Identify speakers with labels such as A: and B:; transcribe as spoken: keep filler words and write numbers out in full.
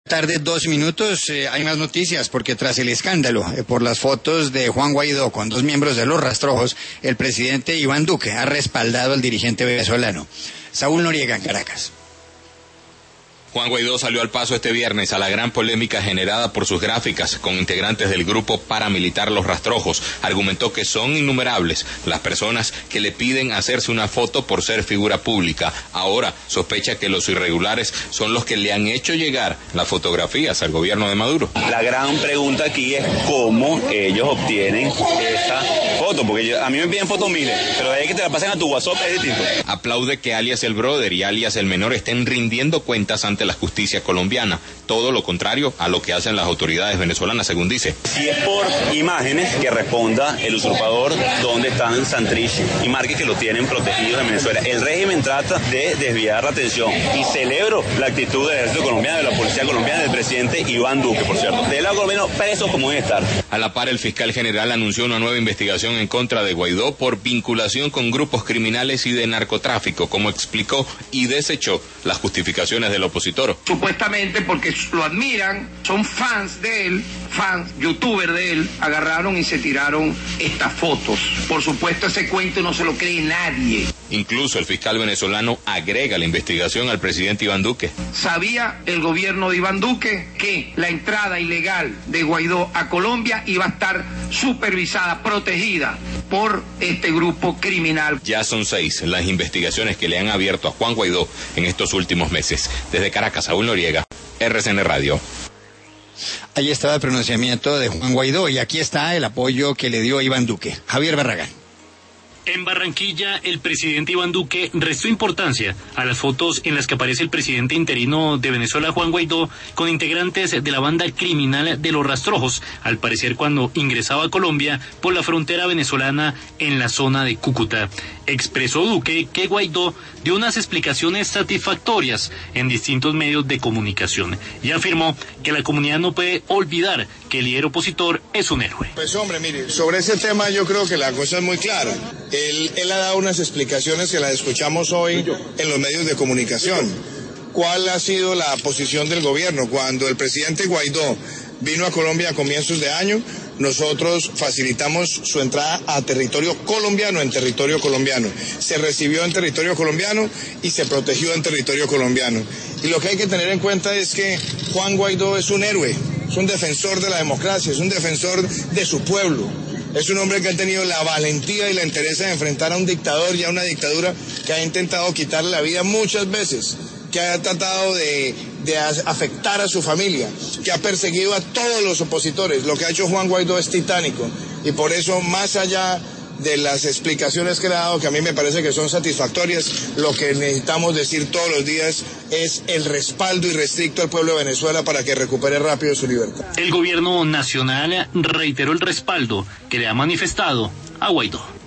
A: Tarde, dos minutos, eh, hay más noticias porque tras el escándalo eh, por las fotos de Juan Guaidó con dos miembros de los Rastrojos, el presidente Iván Duque ha respaldado al dirigente venezolano. Saúl Noriega en Caracas.
B: Juan Guaidó salió al paso este viernes a la gran polémica generada por sus gráficas con integrantes del grupo paramilitar Los Rastrojos. Argumentó que son innumerables las personas que le piden hacerse una foto por ser figura pública. Ahora sospecha que los irregulares son los que le han hecho llegar las fotografías al gobierno de Maduro.
C: La gran pregunta aquí es cómo ellos obtienen esa foto, porque yo, a mí me piden fotos miles, pero de ahí que te la pasen a tu WhatsApp es distinto.
B: Aplaude que alias el brother y alias el menor estén rindiendo cuentas ante la justicia colombiana, todo lo contrario a lo que hacen las autoridades venezolanas, según dice.
C: Si es por imágenes, que responda el usurpador dónde están Santrich y Márquez, que lo tienen protegidos en Venezuela. El régimen trata de desviar la atención y celebro la actitud del ejército colombiano, de la policía colombiana, del presidente Iván Duque, por cierto. Del lado colombiano, presos como deben estar.
B: A la par, el fiscal general anunció una nueva investigación en contra de Guaidó por vinculación con grupos criminales y de narcotráfico, como explicó, y desechó las justificaciones del opositor.
D: Supuestamente porque lo admiran, son fans de él, fans, youtubers de él, agarraron y se tiraron estas fotos. Por supuesto, ese cuento no se lo cree nadie.
B: Incluso el fiscal venezolano agrega la investigación al presidente Iván Duque.
D: ¿Sabía el gobierno de Iván Duque que la entrada ilegal de Guaidó a Colombia iba a estar supervisada, protegida por este grupo criminal?
B: Ya son seis las investigaciones que le han abierto a Juan Guaidó en estos últimos meses. Desde Caracas, Saúl Noriega, R C N Radio.
A: Ahí estaba el pronunciamiento de Juan Guaidó y aquí está el apoyo que le dio Iván Duque. Javier Barragán.
E: En Barranquilla, el presidente Iván Duque restó importancia a las fotos en las que aparece el presidente interino de Venezuela, Juan Guaidó, con integrantes de la banda criminal de Los Rastrojos, al parecer cuando ingresaba a Colombia por la frontera venezolana en la zona de Cúcuta. Expresó Duque que Guaidó dio unas explicaciones satisfactorias en distintos medios de comunicación y afirmó que la comunidad no puede olvidar que el líder opositor es un héroe.
F: Pues hombre, mire, sobre ese tema yo creo que la cosa es muy clara. Él, él ha dado unas explicaciones que las escuchamos hoy en los medios de comunicación. ¿Cuál ha sido la posición del gobierno? Cuando el presidente Guaidó vino a Colombia a comienzos de año, nosotros facilitamos su entrada a territorio colombiano, en territorio colombiano. Se recibió en territorio colombiano y se protegió en territorio colombiano. Y lo que hay que tener en cuenta es que Juan Guaidó es un héroe, es un defensor de la democracia, es un defensor de su pueblo. Es un hombre que ha tenido la valentía y la entereza de enfrentar a un dictador y a una dictadura que ha intentado quitarle la vida muchas veces, que ha tratado de, de afectar a su familia, que ha perseguido a todos los opositores. Lo que ha hecho Juan Guaidó es titánico y por eso, más allá de las explicaciones que le ha dado, que a mí me parece que son satisfactorias, lo que necesitamos decir todos los días es el respaldo irrestricto al pueblo de Venezuela para que recupere rápido su libertad.
E: El gobierno nacional reiteró el respaldo que le ha manifestado a Guaidó.